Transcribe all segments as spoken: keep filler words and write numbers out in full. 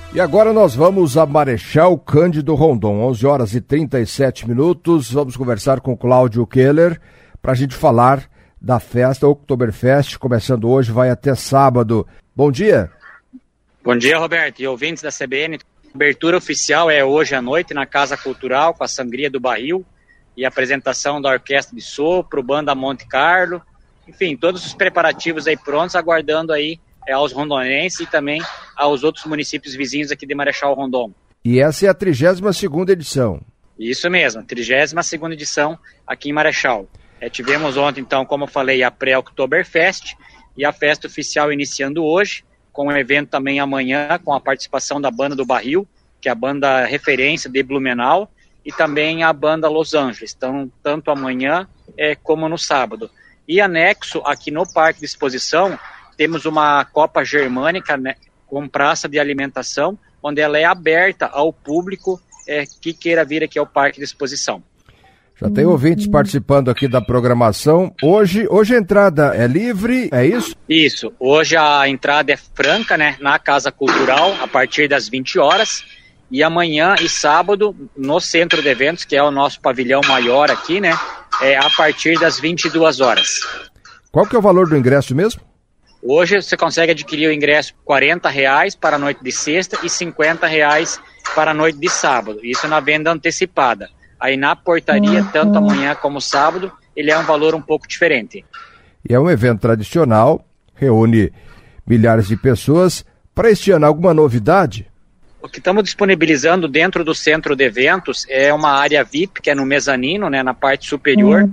E agora nós vamos a Marechal Cândido Rondon, onze horas e trinta e sete minutos. Vamos conversar com Cláudio Keller para a gente falar da festa Oktoberfest, começando hoje, vai até sábado. Bom dia. Bom dia, Roberto, e ouvintes da C B N. A abertura oficial é hoje à noite na Casa Cultural, com a Sangria do Barril e a apresentação da Orquestra de Sopro, Banda Monte Carlo, enfim, todos os preparativos aí prontos, aguardando aí é, aos rondonenses e também aos outros municípios vizinhos aqui de Marechal Rondon. E essa é a trigésima segunda edição. Isso mesmo, trigésima segunda edição aqui em Marechal. É, tivemos ontem, então, como eu falei, a pré-Oktoberfest e a festa oficial iniciando hoje, com um evento também amanhã, com a participação da Banda do Barril, que é a banda referência de Blumenau, e também a banda Los Angeles, então, tanto amanhã é, como no sábado. E anexo aqui no Parque de Exposição, temos uma Copa Germânica, né, com praça de alimentação, onde ela é aberta ao público é, que queira vir aqui ao Parque de Exposição. Já tem ouvintes participando aqui da programação. Hoje, hoje a entrada é livre, é isso? Isso. Hoje a entrada é franca, né, na Casa Cultural, a partir das vinte horas. E amanhã e sábado, no Centro de Eventos, que é o nosso pavilhão maior aqui, né, é a partir das vinte e duas horas. Qual que é o valor do ingresso mesmo? Hoje você consegue adquirir o ingresso por quarenta reais para a noite de sexta e cinquenta reais para a noite de sábado. Isso na venda antecipada. Aí na portaria, tanto amanhã como sábado, ele é um valor um pouco diferente. E é um evento tradicional, reúne milhares de pessoas. Para este ano, alguma novidade? O que estamos disponibilizando dentro do centro de eventos é uma área V I P, que é no mezanino, né, na parte superior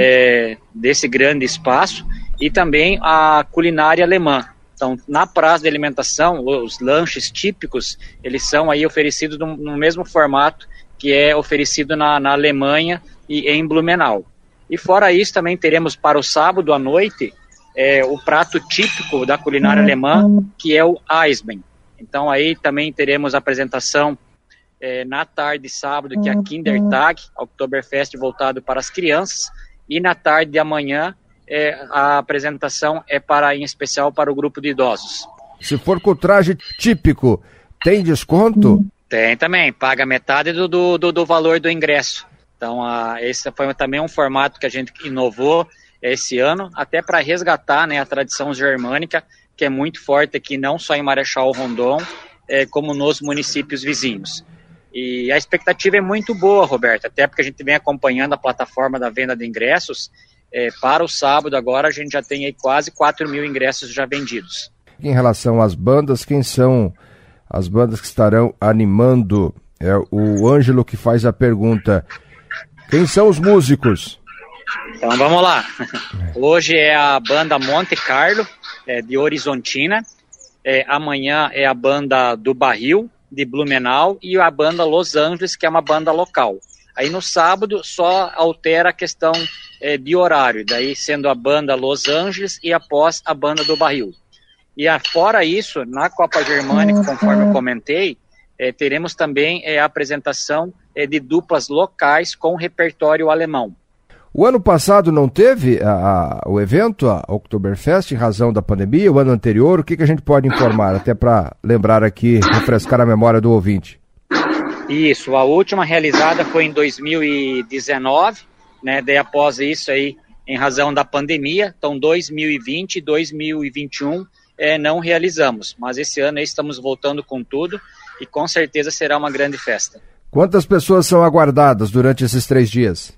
é, desse grande espaço, e também a culinária alemã. Então, na praça de alimentação, os lanches típicos, eles são aí oferecidos no, no mesmo formato que é oferecido na, na Alemanha e em Blumenau. E fora isso, também teremos para o sábado à noite é, o prato típico da culinária alemã, que é o Eisbein. Então aí também teremos a apresentação é, na tarde de sábado, que é a Kindertag, Oktoberfest voltado para as crianças, e na tarde de amanhã é, a apresentação é para, em especial para o grupo de idosos. Se for com o traje típico, tem desconto? Tem também, paga metade do, do, do valor do ingresso. Então, a, esse foi também um formato que a gente inovou esse ano, até para resgatar, né, a tradição germânica, que é muito forte aqui, não só em Marechal Rondon, é, como nos municípios vizinhos. E a expectativa é muito boa, Roberto, até porque a gente vem acompanhando a plataforma da venda de ingressos. É, para o sábado agora, a gente já tem aí quase quatro mil ingressos já vendidos. Em relação às bandas, quem são as bandas que estarão animando? É o Ângelo que faz a pergunta. Quem são os músicos? Então vamos lá. Hoje é a banda Monte Carlo, é, de Horizontina. É, amanhã é a banda do Barril, de Blumenau, e a banda Los Angeles, que é uma banda local. Aí no sábado só altera a questão é, de horário, daí sendo a banda Los Angeles e após a banda do Barril. E fora isso, na Copa Germânica, conforme eu comentei, eh, teremos também eh, a apresentação eh, de duplas locais com repertório alemão. O ano passado não teve a, a, o evento, a Oktoberfest, em razão da pandemia? O ano anterior, o que, que a gente pode informar, até para lembrar aqui, refrescar a memória do ouvinte? Isso, a última realizada foi em dois mil e dezenove, né, daí após isso aí, em razão da pandemia, então dois mil e vinte e dois mil e vinte e um, É, não realizamos, mas esse ano aí estamos voltando com tudo e com certeza será uma grande festa. Quantas pessoas são aguardadas durante esses três dias?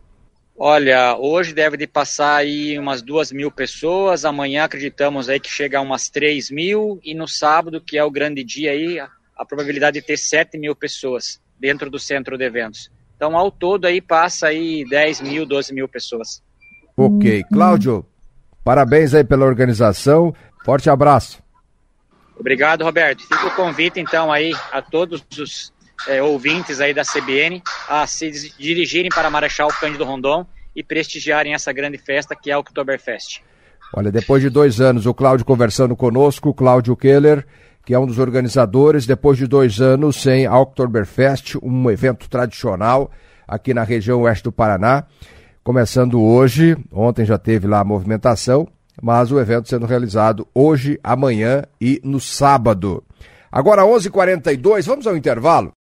Olha, hoje deve de passar aí umas duas mil pessoas, amanhã acreditamos aí que chega a umas três mil e no sábado, que é o grande dia aí, a, a probabilidade de ter sete mil pessoas dentro do centro de eventos. Então ao todo aí passa aí dez mil, doze mil pessoas. Ok, Cláudio, parabéns aí pela organização. Forte abraço. Obrigado, Roberto. Fica o convite, então, aí a todos os é, ouvintes aí da C B N a se dirigirem para Marechal Cândido Rondon e prestigiarem essa grande festa que é a Oktoberfest. Olha, depois de dois anos, o Cláudio conversando conosco, o Cláudio Keller, que é um dos organizadores, depois de dois anos sem a Oktoberfest, um evento tradicional aqui na região oeste do Paraná, começando hoje. Ontem já teve lá a movimentação, mas o evento sendo realizado hoje, amanhã e no sábado. Agora onze e quarenta e dois, vamos ao intervalo.